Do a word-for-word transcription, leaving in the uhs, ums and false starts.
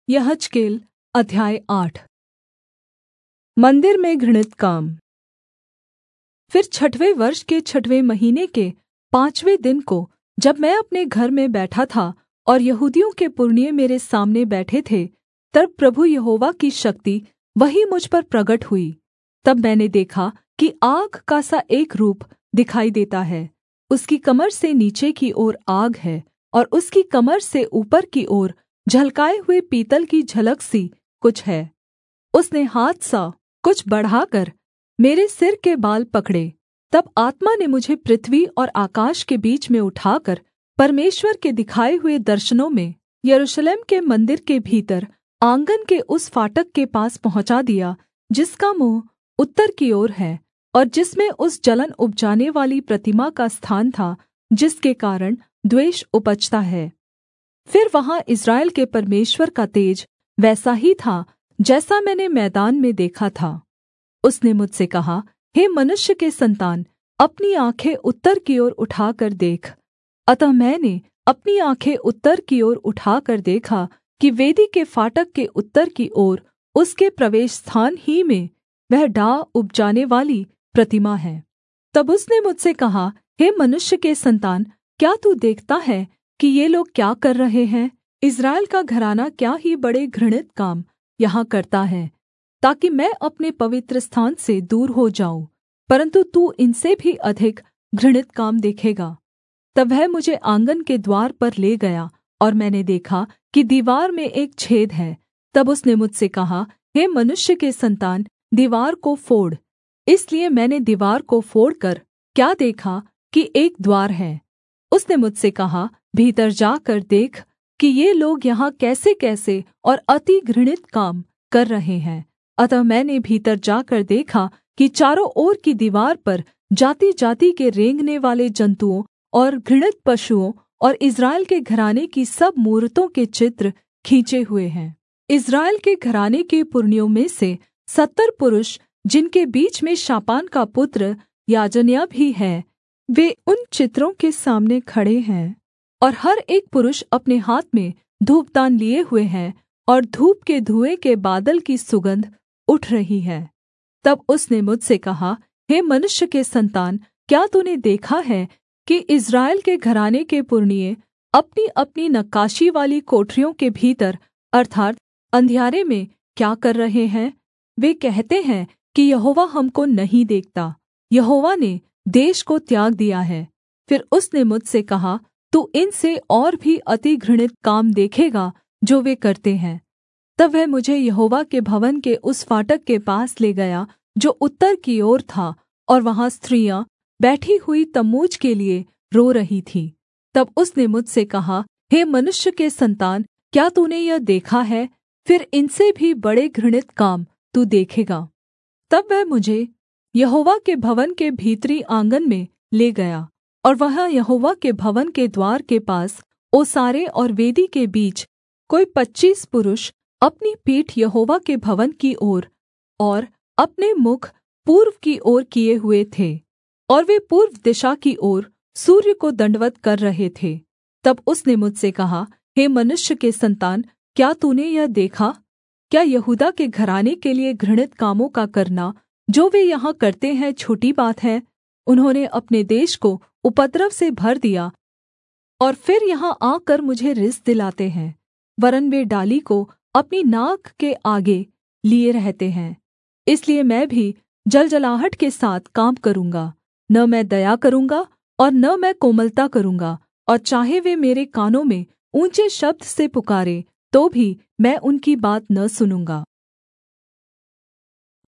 यहजकेल अध्याय आठ। मन्दिर में घृणित काम। फिर छठवें वर्ष के छठवें महीने के पाँचवें दिन को, जब मैं अपने घर में बैठा था और यहूदियों के पुरनिये मेरे सामने बैठे थे, तब प्रभु यहोवा की शक्ति वहीं मुझ पर प्रगट हुई। तब मैंने देखा कि आग का सा एक रूप दिखाई देता है। उसकी कमर से नीचे की ओर आग है, और उसकी कमर से ऊपर की ओर झलकाए हुए पीतल की झलक सी कुछ है। उसने हाथ सा कुछ बढ़ाकर मेरे सिर के बाल पकड़े। तब आत्मा ने मुझे पृथ्वी और आकाश के बीच में उठाकर परमेश्वर के दिखाए हुए दर्शनों में यरूशलेम के मन्दिर के भीतर आँगन के उस फाटक के पास पहुँचा दिया, जिसका मुँह उत्तर की ओर है, और जिसमें उस जलन उपजाने वाली प्रतिमा का स्थान था, जिसके कारण द्वेष उपजता है। फिर वहाँ इस्राएल के परमेश्वर का तेज वैसा ही था जैसा मैंने मैदान में देखा था। उसने मुझसे कहा, हे मनुष्य के सन्तान, अपनी आँखें उत्तर की ओर उठाकर देख। अतः मैंने अपनी आँखें उत्तर की ओर उठाकर देखा कि वेदी के फाटक के उत्तर की ओर उसके प्रवेशस्थान ही में वह डाह उपजाने वाली प्रतिमा है। तब उसने मुझसे कहा, हे मनुष्य के सन्तान, क्या तू देखता है कि ये लोग क्या कर रहे हैं? इस्राएल का घराना क्या ही बड़े घृणित काम यहाँ करता है, ताकि मैं अपने पवित्रस्थान से दूर हो जाऊँ, परन्तु तू इनसे भी अधिक घृणित काम देखेगा। तब वह मुझे आँगन के द्वार पर ले गया, और मैंने देखा कि दीवार में एक छेद है। तब उसने मुझसे कहा, हे मनुष्य के सन्तान, दीवार को फोड़। इसलिए मैंने दीवार को फोड़कर क्या देखा कि एक द्वार है। उसने मुझसे कहा, भीतर जाकर देख कि ये लोग यहाँ कैसे-कैसे और अति घृणित काम कर रहे हैं। अतः मैंने भीतर जाकर देखा कि चारों ओर की दीवार पर जाति-जाति के रेंगने वाले जन्तुओं और घृणित पशुओं और इस्राएल के घराने की सब मूरतों के चित्र खींचे हुए हैं। इस्राएल के घराने के पुरनियों में से सत्तर पुरुष, जिनके बीच में शापान का पुत्र याजन्याह भी है, वे उन चित्रों के सामने खड़े हैं, और हर एक पुरुष अपने हाथ में धूपदान लिए हुए हैं, और धूप के धुएँ के बादल की सुगन्ध उठ रही है। तब उसने मुझसे कहा, हे मनुष्य के सन्तान, क्या तूने देखा है कि इस्राएल के घराने के पुरनिये अपनी-अपनी नक्काशी वाली कोठरियों के भीतर अर्थात् अंधियारे में क्या कर रहे हैं? वे कहते हैं कि यहोवा हमको नहीं देखता, यहोवा ने देश को त्याग दिया है। फिर उसने मुझसे कहा, तू इनसे और भी अति घृणित काम देखेगा जो वे करते हैं। तब वह मुझे यहोवा के भवन के उस फाटक के पास ले गया जो उत्तर की ओर था, और वहाँ स्त्रियाँ बैठी हुई तम्मूज के लिए रो रही थीं। तब उसने मुझसे कहा, हे मनुष्य के सन्तान, क्या तूने यह देखा है? फिर इनसे भी बड़े घृणित काम तू देखेगा। तब वह मुझे यहोवा के भवन के भीतरी आँगन में ले गया, और वहाँ यहोवा के भवन के द्वार के पास ओसारे और वेदी के बीच कोई पच्चीस पुरुष अपनी पीठ यहोवा के भवन की ओर और अपने मुख पूर्व की ओर किए हुए थे, और वे पूर्व दिशा की ओर सूर्य को दण्डवत् कर रहे थे। तब उसने मुझसे कहा, हे मनुष्य के सन्तान, क्या तूने यह देखा? क्या यहूदा के घराने के लिए घृणित कामों का करना जो वे यहाँ करते हैं छोटी बात है? उन्होंने अपने देश को उपद्रव से भर दिया, और फिर यहाँ आकर मुझे रिस दिलाते हैं, वरन् वे डाली को अपनी नाक के आगे लिए रहते हैं। इसलिए मैं भी जलजलाहट के साथ काम करूँगा, न मैं दया करूँगा और न मैं कोमलता करूँगा, और चाहे वे मेरे कानों में ऊँचे शब्द से पुकारें, तो भी मैं उनकी बात न सुनूँगा।